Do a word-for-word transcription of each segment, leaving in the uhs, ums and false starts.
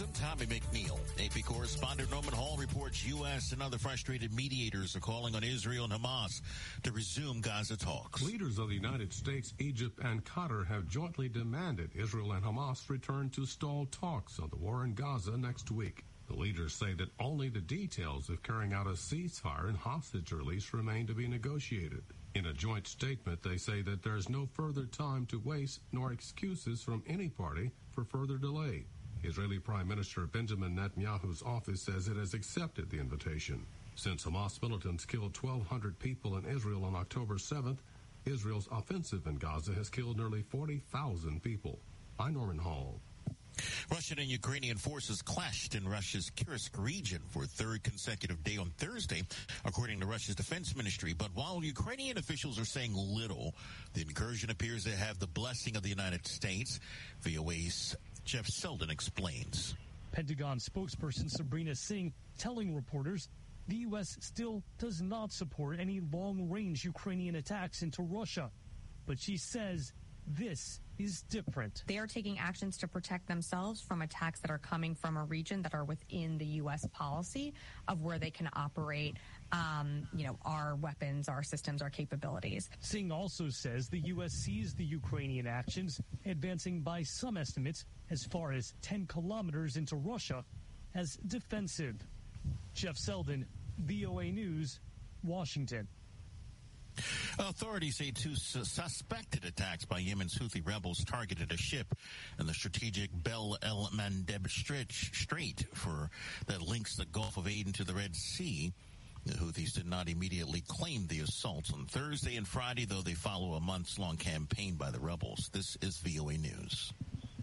I'm Tommy McNeil. A P correspondent Norman Hall reports U S and other frustrated mediators are calling on Israel and Hamas to resume Gaza talks. Leaders of the United States, Egypt, and Qatar have jointly demanded Israel and Hamas return to stall talks on the war in Gaza next week. The leaders say that only the details of carrying out a ceasefire and hostage release remain to be negotiated. In a joint statement, they say that there is no further time to waste nor excuses from any party for further delay. Israeli Prime Minister Benjamin Netanyahu's office says it has accepted the invitation. Since Hamas militants killed twelve hundred people in Israel on October seventh, Israel's offensive in Gaza has killed nearly forty thousand people. I'm Norman Hall. Russian and Ukrainian forces clashed in Russia's Kursk region for a third consecutive day on Thursday, according to Russia's defense ministry. But while Ukrainian officials are saying little, the incursion appears to have the blessing of the United States. V O A's Jeff Selden explains. Pentagon spokesperson Sabrina Singh telling reporters the U S still does not support any long-range Ukrainian attacks into Russia. But she says this is different. They are taking actions to protect themselves from attacks that are coming from a region that are within the U S policy of where they can operate, um, you know, our weapons, our systems, our capabilities. Singh also says the U S sees the Ukrainian actions advancing by some estimates as far as ten kilometers into Russia as defensive. Jeff Selden, V O A News, Washington. Authorities say two su- suspected attacks by Yemen's Houthi rebels targeted a ship in the strategic Bab el-Mandeb Strait for that links the Gulf of Aden to the Red Sea. The Houthis did not immediately claim the assaults on Thursday and Friday, though they follow a months-long campaign by the rebels. This is V O A News.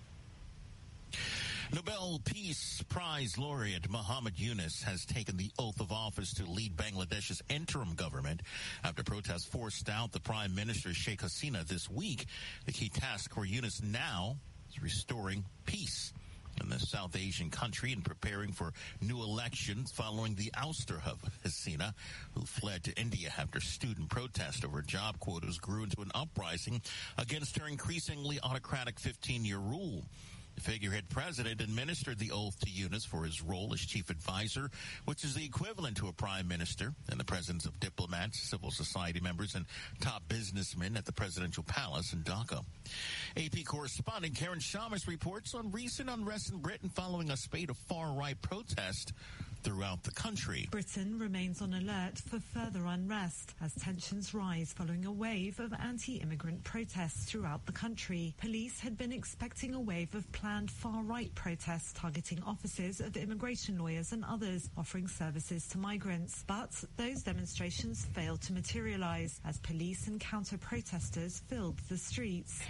Nobel Peace Prize laureate Muhammad Yunus has taken the oath of office to lead Bangladesh's interim government after protests forced out the Prime Minister Sheikh Hasina this week. The key task for Yunus now is restoring peace in the South Asian country and preparing for new elections following the ouster of Hasina, who fled to India after student protest over job quotas grew into an uprising against her increasingly autocratic fifteen-year rule. The figurehead president administered the oath to Yunus for his role as chief advisor, which is the equivalent to a prime minister, in the presence of diplomats, civil society members, and top businessmen at the presidential palace in Dhaka. A P correspondent Karen Shamas reports on recent unrest in Britain following a spate of far-right protests throughout the country. Britain remains on alert for further unrest as tensions rise following a wave of anti-immigrant protests throughout the country. Police had been expecting a wave of planned far-right protests targeting offices of immigration lawyers and others offering services to migrants. But those demonstrations failed to materialise as police and counter-protesters filled the streets.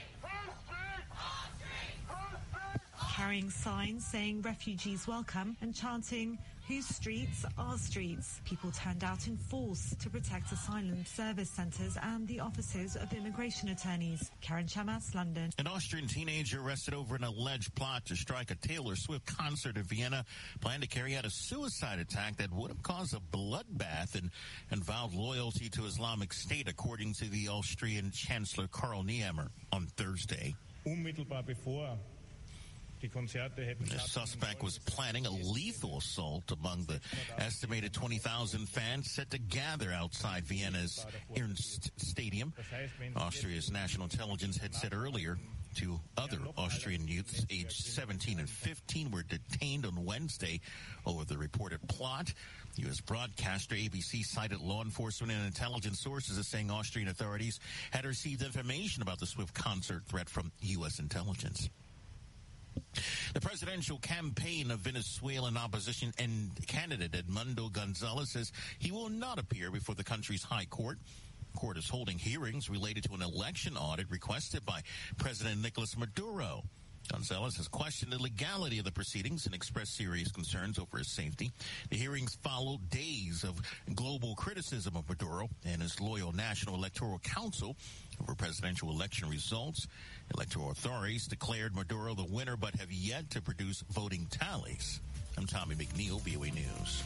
Carrying signs saying refugees welcome and chanting, "Whose streets? Our streets." People turned out in force to protect asylum service centres and the offices of immigration attorneys. Karen Shamas, London. An Austrian teenager arrested over an alleged plot to strike a Taylor Swift concert in Vienna planned to carry out a suicide attack that would have caused a bloodbath and, and vowed loyalty to Islamic State, according to the Austrian Chancellor Karl Nehammer on Thursday. Unmittelbar bevor The suspect was planning a lethal assault among the estimated twenty thousand fans set to gather outside Vienna's Ernst Stadium. Austria's national intelligence had said earlier two other Austrian youths aged seventeen and fifteen were detained on Wednesday over the reported plot. U S broadcaster A B C cited law enforcement and intelligence sources as saying Austrian authorities had received information about the Swift concert threat from U S intelligence. The presidential campaign of Venezuelan opposition and candidate Edmundo Gonzalez says he will not appear before the country's high court. The court is holding hearings related to an election audit requested by President Nicolas Maduro. Gonzalez has questioned the legality of the proceedings and expressed serious concerns over his safety. The hearings follow days of global criticism of Maduro and his loyal National Electoral Council over presidential election results. Electoral authorities declared Maduro the winner but have yet to produce voting tallies. I'm Tommy McNeil, V O A News.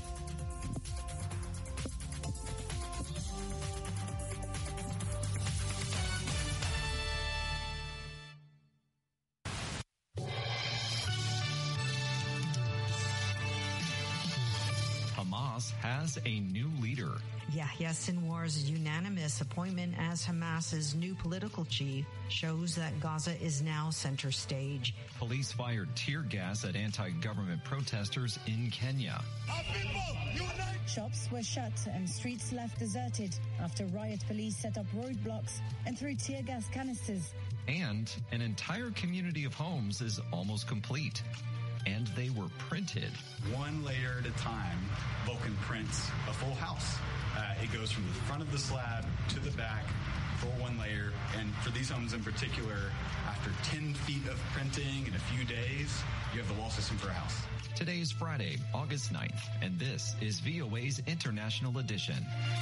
Hamas has a new leader. Yahya Sinwar's unanimous appointment as Hamas's new political chief shows that Gaza is now center stage. Police fired tear gas at anti-government protesters in Kenya. Shops were shut and streets left deserted after riot police set up roadblocks and threw tear gas canisters. And an entire community of homes is almost complete. And they were printed. One layer at a time, Vulcan prints a full house. Uh, it goes from the front of the slab to the back for one layer. And for these homes in particular, after ten feet of printing in a few days, you have the wall system for a house. Today is Friday, August ninth, and this is V O A's International Edition.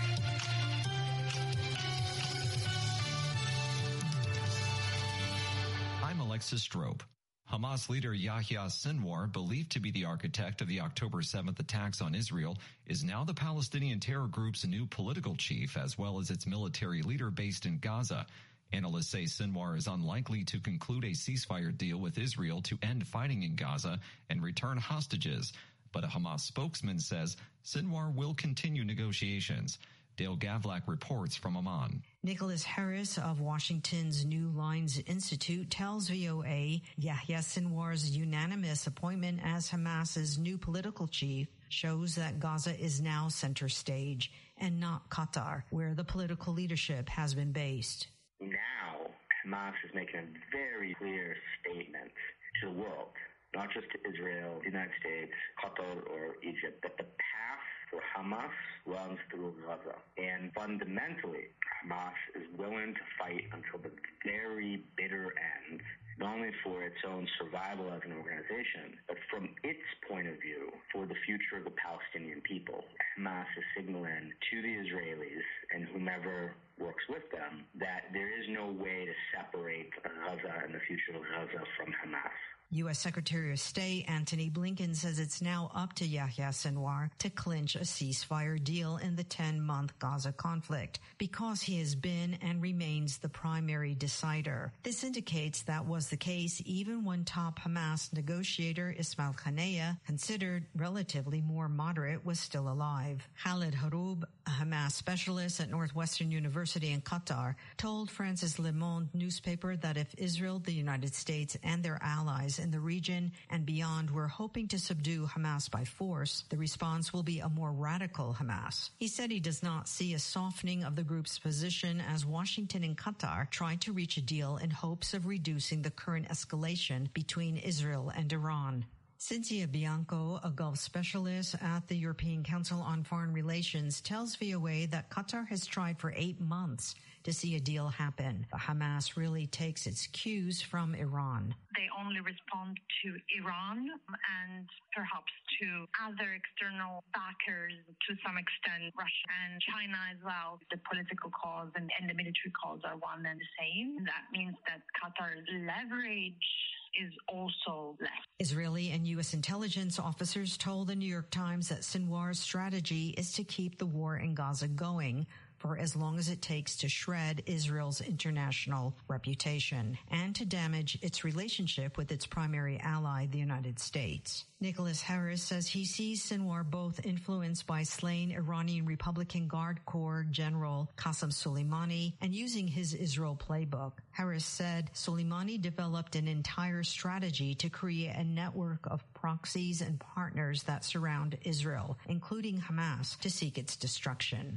I'm Alexis Strope. Hamas leader Yahya Sinwar, believed to be the architect of the October seventh attacks on Israel, is now the Palestinian terror group's new political chief, as well as its military leader based in Gaza. Analysts say Sinwar is unlikely to conclude a ceasefire deal with Israel to end fighting in Gaza and return hostages. But a Hamas spokesman says Sinwar will continue negotiations. Dale Gavlak reports from Amman. Nicholas Harris of Washington's New Lines Institute tells V O A Yahya Sinwar's unanimous appointment as Hamas's new political chief shows that Gaza is now center stage and not Qatar, where the political leadership has been based. Now, Hamas is making a very clear statement to the world, not just to Israel, the United States, Qatar, or Egypt, that the path for Hamas runs through Gaza. And fundamentally, Hamas is willing to fight until the very bitter end, not only for its own survival as an organization, but from its point of view, for the future of the Palestinian people. Hamas is signaling to the Israelis and whomever works with them that there is no way to separate Gaza and the future of Gaza from Hamas. U S. Secretary of State Antony Blinken says it's now up to Yahya Sinwar to clinch a ceasefire deal in the ten-month Gaza conflict because he has been and remains the primary decider. This indicates that was the case even when top Hamas negotiator Ismail Haniyeh, considered relatively more moderate, was still alive. Khalid Haroub, a Hamas specialist at Northwestern University in Qatar, told France's Le Monde newspaper that if Israel, the United States, and their allies in the region and beyond were hoping to subdue Hamas by force, the response will be a more radical Hamas. He said he does not see a softening of the group's position as Washington and Qatar try to reach a deal in hopes of reducing the current escalation between Israel and Iran. Cynthia Bianco, a Gulf specialist at the European Council on Foreign Relations, tells V O A that Qatar has tried for eight months to see a deal happen. But Hamas really takes its cues from Iran. They only respond to Iran and perhaps to other external backers, to some extent Russia and China as well. The political cause and, and the military cause are one and the same. That means that Qatar's leverage is also less. Israeli and U S intelligence officers told the New York Times that Sinwar's strategy is to keep the war in Gaza going for as long as it takes to shred Israel's international reputation and to damage its relationship with its primary ally, the United States. Nicholas Harris says he sees Sinwar both influenced by slain Iranian Republican Guard Corps General Qasem Soleimani and using his Israel playbook. Harris said Soleimani developed an entire strategy to create a network of proxies and partners that surround Israel, including Hamas, to seek its destruction.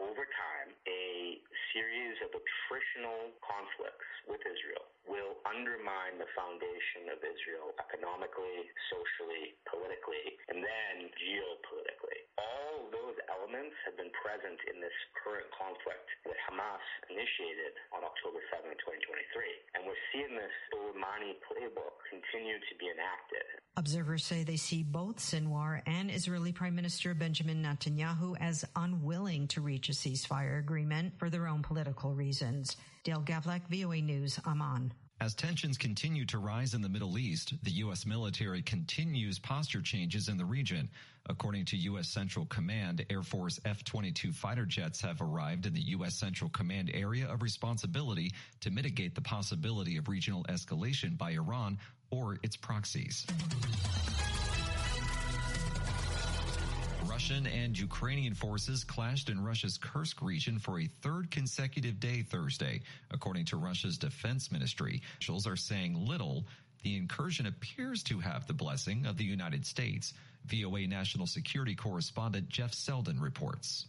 Attritional conflicts with Israel will undermine the foundation of Israel economically, socially, politically, and then geopolitically. All those elements have been present in this current conflict that Hamas initiated on October seventh, twenty twenty-three. And we're seeing this Soleimani playbook continue to be enacted. Observers say they see both Sinwar and Israeli Prime Minister Benjamin Netanyahu as unwilling to reach a ceasefire agreement for their own political reasons. Dale Gavlak, V O A News, Amman. As tensions continue to rise in the Middle East, the U S military continues posture changes in the region. According to U S Central Command, Air Force F twenty-two fighter jets have arrived in the U S Central Command area of responsibility to mitigate the possibility of regional escalation by Iran or its proxies. Russian and Ukrainian forces clashed in Russia's Kursk region for a third consecutive day Thursday. According to Russia's defense ministry, officials are saying little. The incursion appears to have the blessing of the United States. V O A national security correspondent Jeff Selden reports.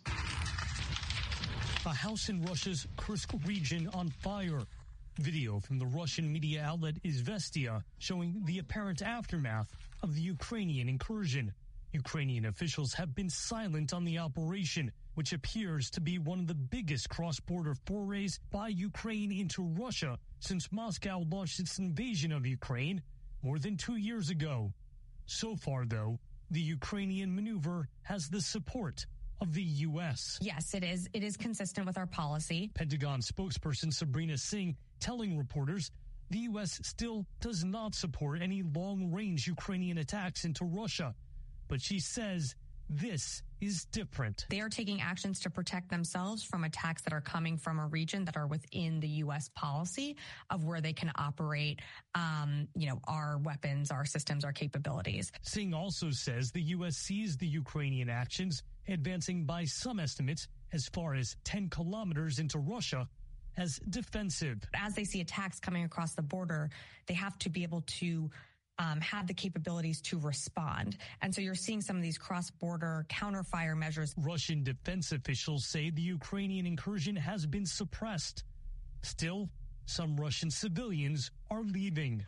A house in Russia's Kursk region on fire. Video from the Russian media outlet Izvestia showing the apparent aftermath of the Ukrainian incursion. Ukrainian officials have been silent on the operation, which appears to be one of the biggest cross-border forays by Ukraine into Russia since Moscow launched its invasion of Ukraine more than two years ago. So far, though, the Ukrainian maneuver has the support of the U S. Yes, it is. It is consistent with our policy. Pentagon spokesperson Sabrina Singh telling reporters the U S still does not support any long-range Ukrainian attacks into Russia. But she says this is different. They are taking actions to protect themselves from attacks that are coming from a region that are within the U S policy of where they can operate, um, you know, our weapons, our systems, our capabilities. Singh also says the U S sees the Ukrainian actions advancing by some estimates as far as ten kilometers into Russia as defensive. As they see attacks coming across the border, they have to be able to Um, have the capabilities to respond. And so you're seeing some of these cross-border counterfire measures. Russian defense officials say the Ukrainian incursion has been suppressed. Still, some Russian civilians are leaving.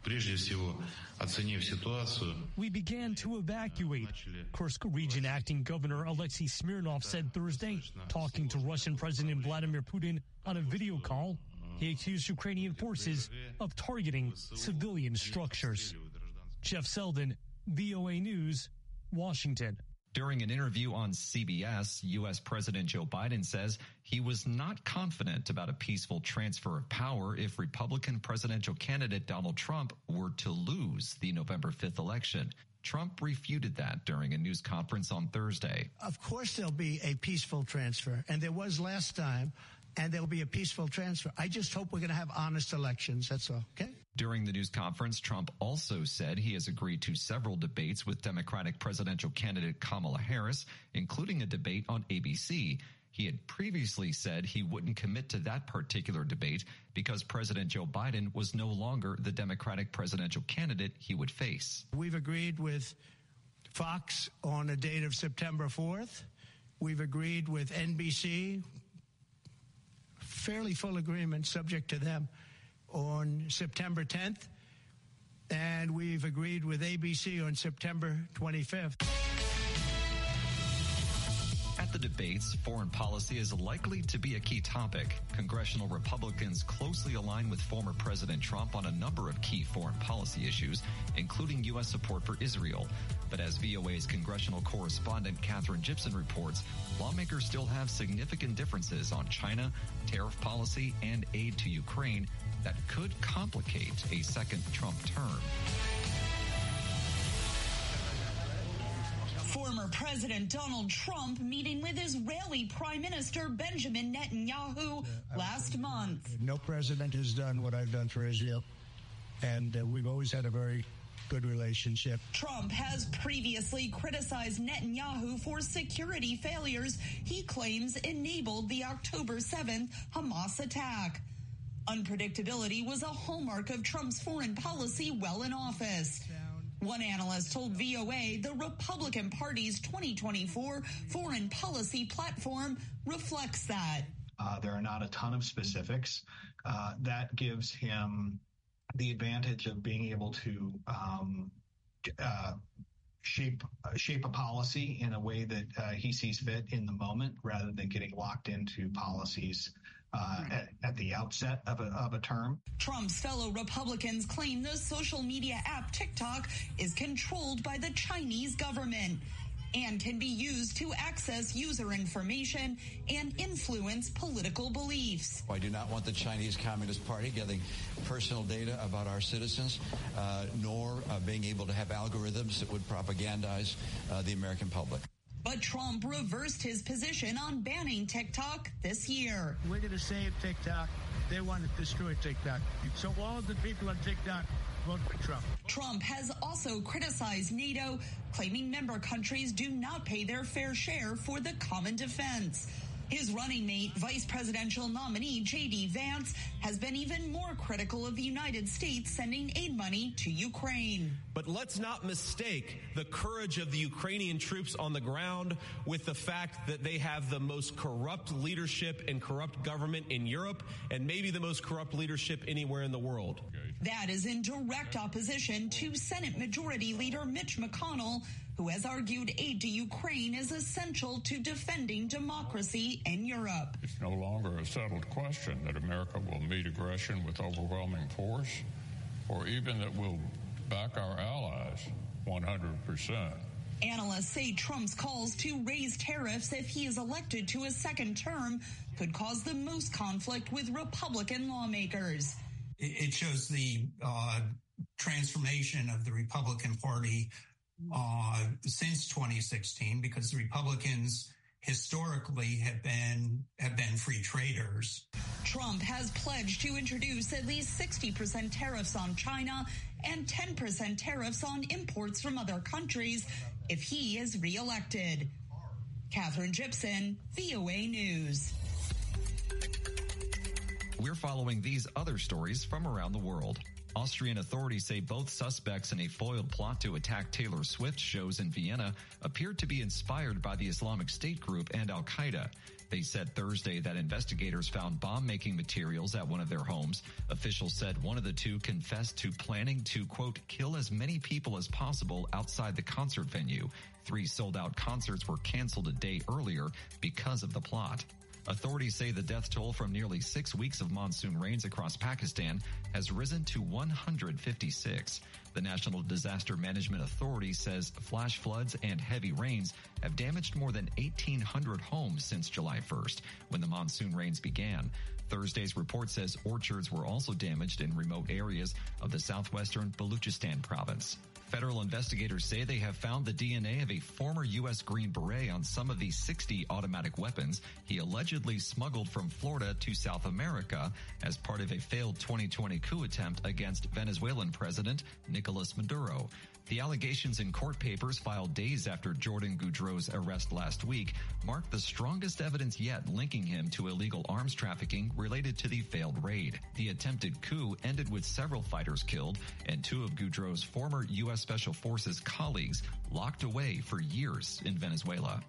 We began to evacuate, Kursk region acting governor Alexei Smirnov said Thursday, talking to Russian President Vladimir Putin on a video call. He accused Ukrainian forces of targeting civilian structures. Jeff Selden, V O A News, Washington. During an interview on C B S, U S President Joe Biden says he was not confident about a peaceful transfer of power if Republican presidential candidate Donald Trump were to lose the November fifth election. Trump refuted that during a news conference on Thursday. Of course there'll be a peaceful transfer, and there was last time, and there'll be a peaceful transfer. I just hope we're going to have honest elections, that's all, okay? During the news conference, Trump also said he has agreed to several debates with Democratic presidential candidate Kamala Harris, including a debate on A B C. He had previously said he wouldn't commit to that particular debate because President Joe Biden was no longer the Democratic presidential candidate he would face. We've agreed with Fox on a date of September fourth. We've agreed with N B C, fairly full agreement subject to them, on September tenth. And we've agreed with A B C on September twenty-fifth. At the debates, foreign policy is likely to be a key topic. Congressional Republicans closely align with former President Trump on a number of key foreign policy issues, including U S support for Israel. But as V O A's congressional correspondent Catherine Gibson reports, lawmakers still have significant differences on China, tariff policy, and aid to Ukraine that could complicate a second Trump term. Former President Donald Trump meeting with Israeli Prime Minister Benjamin Netanyahu last month. No president has done what I've done for Israel, and uh, we've always had a very good relationship. Trump has previously criticized Netanyahu for security failures he claims enabled the October seventh Hamas attack. Unpredictability was a hallmark of Trump's foreign policy while in office. One analyst told V O A the Republican Party's twenty twenty-four foreign policy platform reflects that. Uh, there are not a ton of specifics. Uh, that gives him the advantage of being able to um, uh, shape uh, shape a policy in a way that uh, he sees fit in the moment, rather than getting locked into policies Uh, at, at the outset of a, of a term. Trump's fellow Republicans claim the social media app TikTok is controlled by the Chinese government and can be used to access user information and influence political beliefs. I do not want the Chinese Communist Party getting personal data about our citizens, uh, nor uh, being able to have algorithms that would propagandize uh, the American public. But Trump reversed his position on banning TikTok this year. We're going to save TikTok. They want to destroy TikTok. So all the people on TikTok vote for Trump. Trump has also criticized NATO, claiming member countries do not pay their fair share for the common defense. His running mate, vice presidential nominee J D Vance, has been even more critical of the United States sending aid money to Ukraine. But let's not mistake the courage of the Ukrainian troops on the ground with the fact that they have the most corrupt leadership and corrupt government in Europe and maybe the most corrupt leadership anywhere in the world. That is in direct opposition to Senate Majority Leader Mitch McConnell, who has argued aid to Ukraine is essential to defending democracy in Europe. It's no longer a settled question that America will meet aggression with overwhelming force, or even that we'll back our allies one hundred percent. Analysts say Trump's calls to raise tariffs if he is elected to a second term could cause the most conflict with Republican lawmakers. It shows the uh, transformation of the Republican Party Uh, since twenty sixteen, because the Republicans historically have been have been free traders. Trump has pledged to introduce at least sixty percent tariffs on China and ten percent tariffs on imports from other countries if he is reelected. Catherine Gibson, V O A News. We're following these other stories from around the world. Austrian authorities say both suspects in a foiled plot to attack Taylor Swift shows in Vienna appeared to be inspired by the Islamic State group and Al-Qaeda. They said Thursday that investigators found bomb-making materials at one of their homes. Officials said one of the two confessed to planning to, quote, kill as many people as possible outside the concert venue. Three sold-out concerts were canceled a day earlier because of the plot. Authorities say the death toll from nearly six weeks of monsoon rains across Pakistan has risen to one hundred fifty-six. The National Disaster Management Authority says flash floods and heavy rains have damaged more than eighteen hundred homes since July first, when the monsoon rains began. Thursday's report says orchards were also damaged in remote areas of the southwestern Baluchistan province. Federal investigators say they have found the D N A of a former U S Green Beret on some of the sixty automatic weapons he allegedly smuggled from Florida to South America as part of a failed twenty twenty coup attempt against Venezuelan President Nicolas Maduro. The allegations in court papers filed days after Jordan Goudreau's arrest last week mark the strongest evidence yet linking him to illegal arms trafficking related to the failed raid. The attempted coup ended with several fighters killed and two of Goudreau's former U S Special Forces colleagues locked away for years in Venezuela.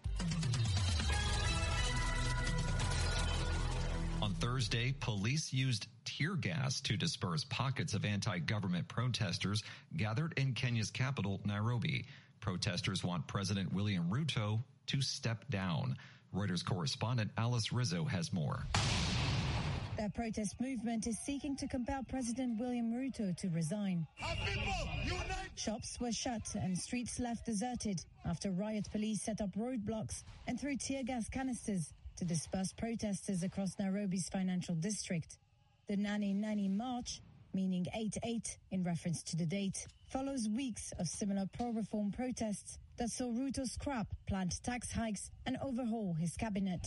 On Thursday, police used tear gas to disperse pockets of anti-government protesters gathered in Kenya's capital, Nairobi. Protesters want President William Ruto to step down. Reuters correspondent Alice Rizzo has more. Their protest movement is seeking to compel President William Ruto to resign. Shops were shut and streets left deserted after riot police set up roadblocks and threw tear gas canisters to disperse protesters across Nairobi's financial district. The Nani Nani March, meaning eight eight in reference to the date, follows weeks of similar pro-reform protests that saw Ruto scrap planned tax hikes and overhaul his cabinet.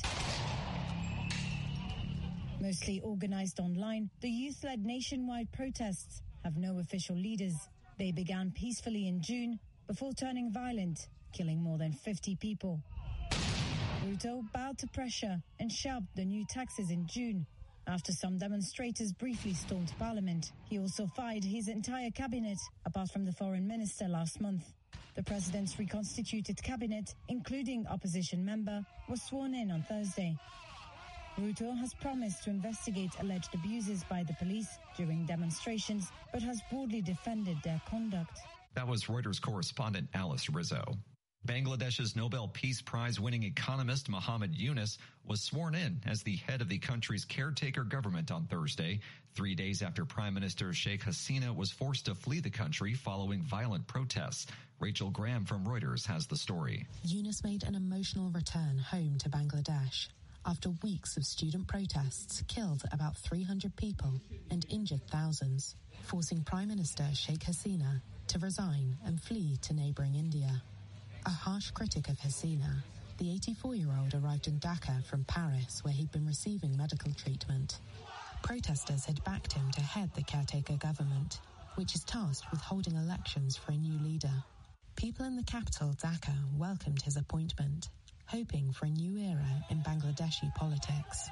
Mostly organized online, the youth-led nationwide protests have no official leaders. They began peacefully in June before turning violent, killing more than fifty people. Ruto bowed to pressure and shelved the new taxes in June after some demonstrators briefly stormed parliament. He also fired his entire cabinet, apart from the foreign minister last month. The president's reconstituted cabinet, including opposition member, was sworn in on Thursday. Ruto has promised to investigate alleged abuses by the police during demonstrations, but has broadly defended their conduct. That was Reuters correspondent Alice Rizzo. Bangladesh's Nobel Peace Prize winning economist Muhammad Yunus was sworn in as the head of the country's caretaker government on Thursday, three days after Prime Minister Sheikh Hasina was forced to flee the country following violent protests. Rachel Graham from Reuters has the story. Yunus made an emotional return home to Bangladesh after weeks of student protests killed about three hundred people and injured thousands, forcing Prime Minister Sheikh Hasina to resign and flee to neighboring India. A harsh critic of Hasina, The eighty-four-year-old arrived in Dhaka from Paris, where he'd been receiving medical treatment. Protesters had backed him to head the caretaker government, which is tasked with holding elections for a new leader. People in the capital, Dhaka, welcomed his appointment, hoping for a new era in Bangladeshi politics.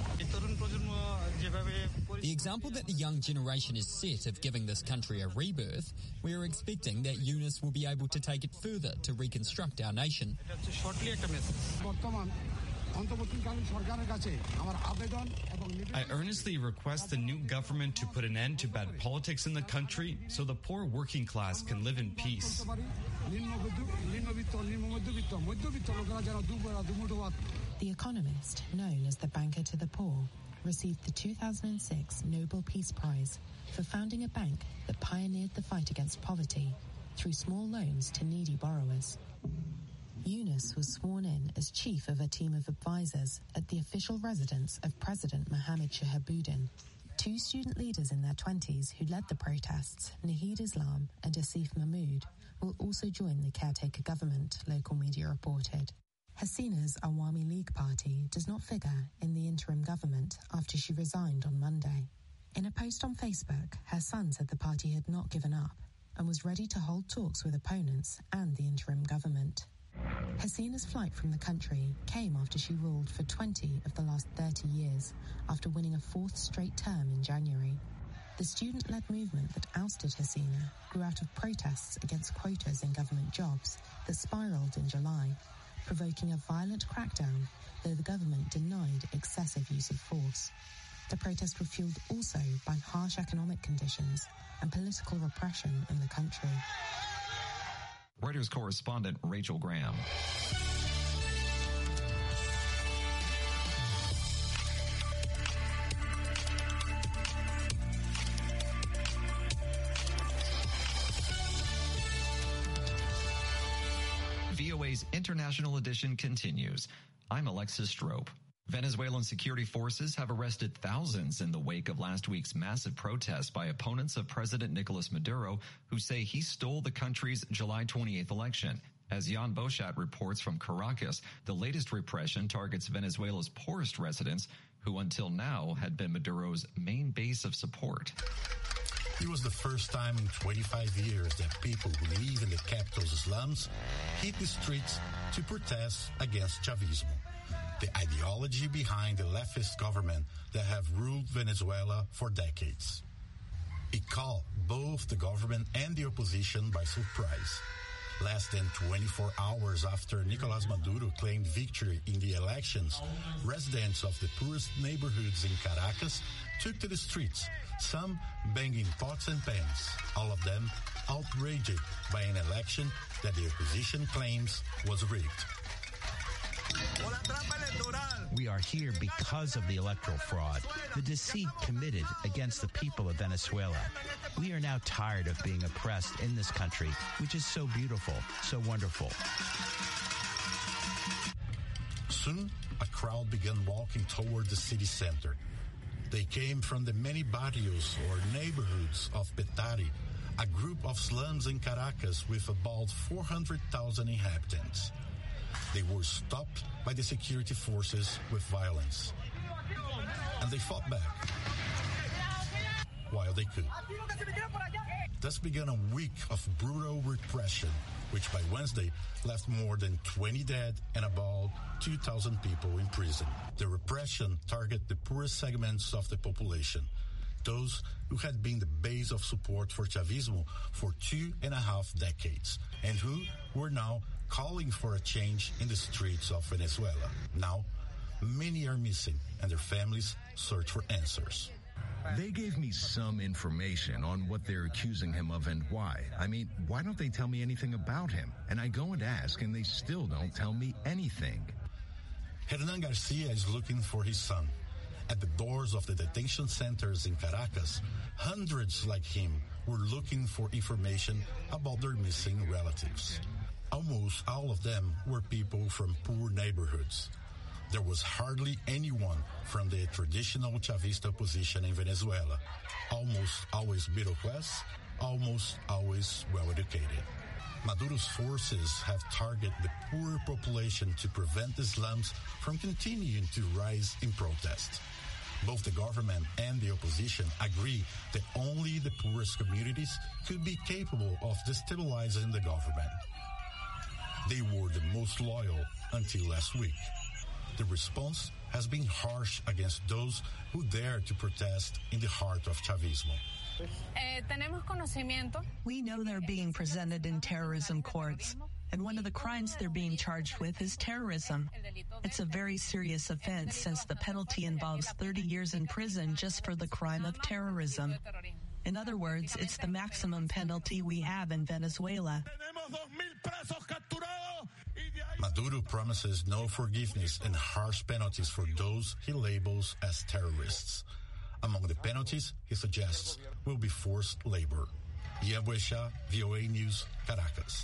The example that the young generation is set of giving this country a rebirth, we are expecting that Yunus will be able to take it further to reconstruct our nation. I earnestly request the new government to put an end to bad politics in the country so the poor working class can live in peace. The economist, known as the banker to the poor, received the two thousand six Nobel Peace Prize for founding a bank that pioneered the fight against poverty through small loans to needy borrowers. Yunus was sworn in as chief of a team of advisors at the official residence of President Mohammed Shahabuddin. Two student leaders in their twenties who led the protests, Nahid Islam and Asif Mahmood, will also join the caretaker government, local media reported. Hasina's Awami League party does not figure in the interim government after she resigned on Monday. In a post on Facebook, her son said the party had not given up and was ready to hold talks with opponents and the interim government. Hasina's flight from the country came after she ruled for twenty of the last thirty years, after winning a fourth straight term in January. The student-led movement that ousted Hasina grew out of protests against quotas in government jobs that spiraled in July, provoking a violent crackdown, though the government denied excessive use of force. The protests were fueled also by harsh economic conditions and political repression in the country. Reuters correspondent Rachel Graham. V O A's International Edition continues. I'm Alexis Strope. Venezuelan security forces have arrested thousands in the wake of last week's massive protests by opponents of President Nicolas Maduro, who say he stole the country's July twenty-eighth election. As Jan Bochat reports from Caracas, the latest repression targets Venezuela's poorest residents, who until now had been Maduro's main base of support. It was the first time in twenty-five years that people who live in the capital's slums hit the streets to protest against Chavismo, the ideology behind the leftist government that have ruled Venezuela for decades. It caught both the government and the opposition by surprise. Less than twenty-four hours after Nicolas Maduro claimed victory in the elections, residents of the poorest neighborhoods in Caracas took to the streets, some banging pots and pans, all of them outraged by an election that the opposition claims was rigged. We are here because of the electoral fraud, the deceit committed against the people of Venezuela. We are now tired of being oppressed in this country, which is so beautiful, so wonderful. Soon, a crowd began walking toward the city center. They came from the many barrios or neighborhoods of Petare, a group of slums in Caracas with about four hundred thousand inhabitants. They were stopped by the security forces with violence. And they fought back while they could. Thus began a week of brutal repression, which by Wednesday left more than twenty dead and about two thousand people in prison. The repression targeted the poorest segments of the population, those who had been the base of support for Chavismo for two and a half decades, and who were now calling for a change in the streets of Venezuela. Now, many are missing, and their families search for answers. They gave me some information on what they're accusing him of and why. I mean, why don't they tell me anything about him? And I go and ask, and they still don't tell me anything. Hernan Garcia is looking for his son. At the doors of the detention centers in Caracas, hundreds like him were looking for information about their missing relatives. Almost all of them were people from poor neighborhoods. There was hardly anyone from the traditional Chavista opposition in Venezuela. Almost always middle class, almost always well-educated. Maduro's forces have targeted the poor population to prevent the slums from continuing to rise in protest. Both the government and the opposition agree that only the poorest communities could be capable of destabilizing the government. They were the most loyal until last week. The response has been harsh against those who dare to protest in the heart of Chavismo. We know they're being presented in terrorism courts, and one of the crimes they're being charged with is terrorism. It's a very serious offense since the penalty involves thirty years in prison just for the crime of terrorism. In other words, it's the maximum penalty we have in Venezuela. Maduro promises no forgiveness and harsh penalties for those he labels as terrorists. Among the penalties he suggests will be forced labor. Ian Buesha, V O A News, Caracas.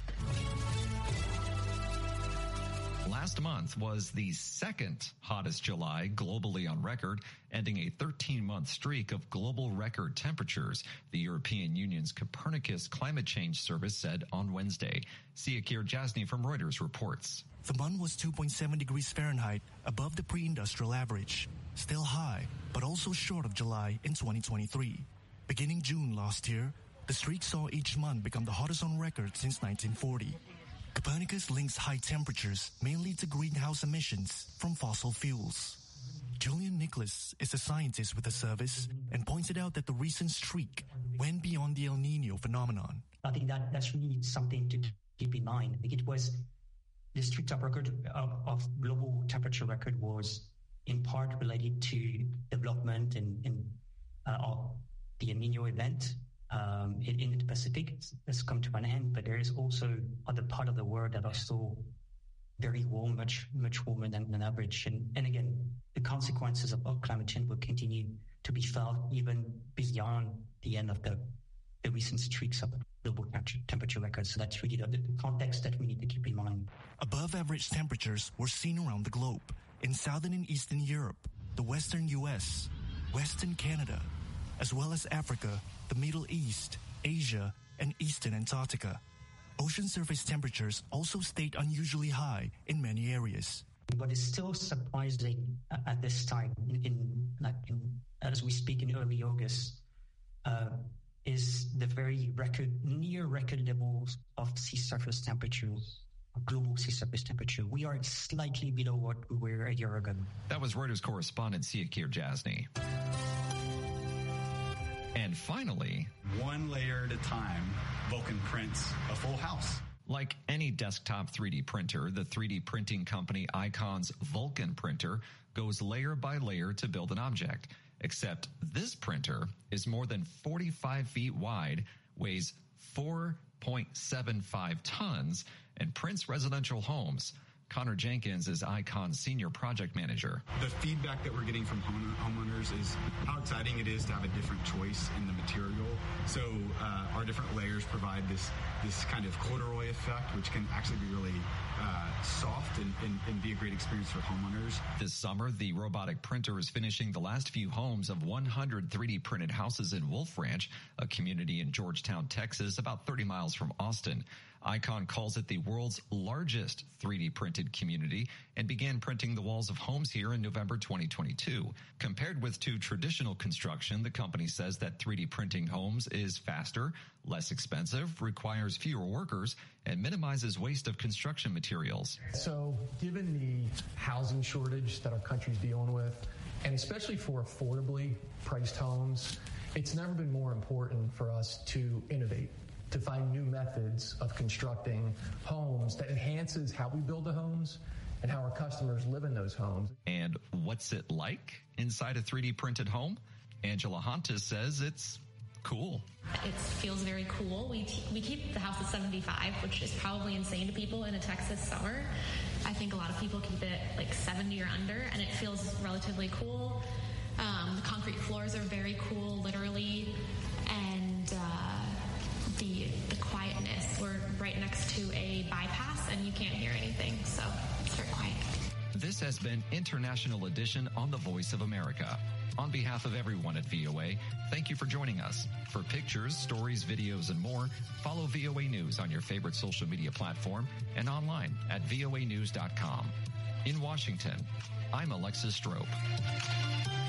Last month was the second hottest July globally on record, ending a thirteen-month streak of global record temperatures, the European Union's Copernicus Climate Change Service said on Wednesday. Siakir Jasny from Reuters reports. The month was two point seven degrees Fahrenheit above the pre-industrial average, still high, but also short of July in twenty twenty-three. Beginning June last year, the streak saw each month become the hottest on record since nineteen forty. Copernicus links high temperatures mainly to greenhouse emissions from fossil fuels. Julian Nicholas is a scientist with the service and pointed out that the recent streak went beyond the El Nino phenomenon. I think that that's really something to keep in mind. I think it was the streak top record of, of global temperature record was in part related to development and, and uh, of the El Nino event. Um, in, in the Pacific has come to an end, but there is also other part of the world that are still very warm, much much warmer than, than average. And, and again, the consequences of, of climate change will continue to be felt even beyond the end of the, the recent streaks of global temperature records. So that's really the, the context that we need to keep in mind. Above average temperatures were seen around the globe, in southern and eastern Europe, the western U S, western Canada, as well as Africa, the Middle East, Asia, and eastern Antarctica. Ocean surface temperatures also stayed unusually high in many areas. What is still surprising at this time, in, in, like in, as we speak in early August, uh, is the very record, near record levels of sea surface temperatures, global sea surface temperature. We are slightly below what we were a year ago. That was Reuters correspondent Siakir Jasny. And finally, one layer at a time, Vulcan prints a full house. Like any desktop three D printer, the three D printing company Icon's Vulcan printer goes layer by layer to build an object. Except this printer is more than forty-five feet wide, weighs four point seven five tons, and prints residential homes. Connor Jenkins is Icon's senior project manager. The feedback that we're getting from home, homeowners is how exciting it is to have a different choice in the material. So uh, our different layers provide this this kind of corduroy effect, which can actually be really uh, soft and, and, and be a great experience for homeowners. This summer, the robotic printer is finishing the last few homes of one hundred three D printed houses in Wolf Ranch, a community in Georgetown, Texas, about thirty miles from Austin. Icon calls it the world's largest three D printed community and began printing the walls of homes here in November twenty twenty-two. Compared with to traditional construction, the company says that three D printing homes is faster, less expensive, requires fewer workers, and minimizes waste of construction materials. So given the housing shortage that our country's dealing with, and especially for affordably priced homes, it's never been more important for us to innovate, to find new methods of constructing homes that enhances how we build the homes and how our customers live in those homes. And what's it like inside a three D printed home? Angela Hontas says it's cool. It feels very cool. We t- we keep the house at seventy-five, which is probably insane to people in a Texas summer. I think a lot of people keep it like seventy or under, and it feels relatively cool. Um, the concrete floors are very cool, literally, and uh, the the quietness. We're right next to a bypass, and you can't hear anything, so it's very quiet. This has been International Edition on the Voice of America. On behalf of everyone at V O A, thank you for joining us. For pictures, stories, videos, and more, follow V O A News on your favorite social media platform and online at V O A news dot com. In Washington, I'm Alexis Strope.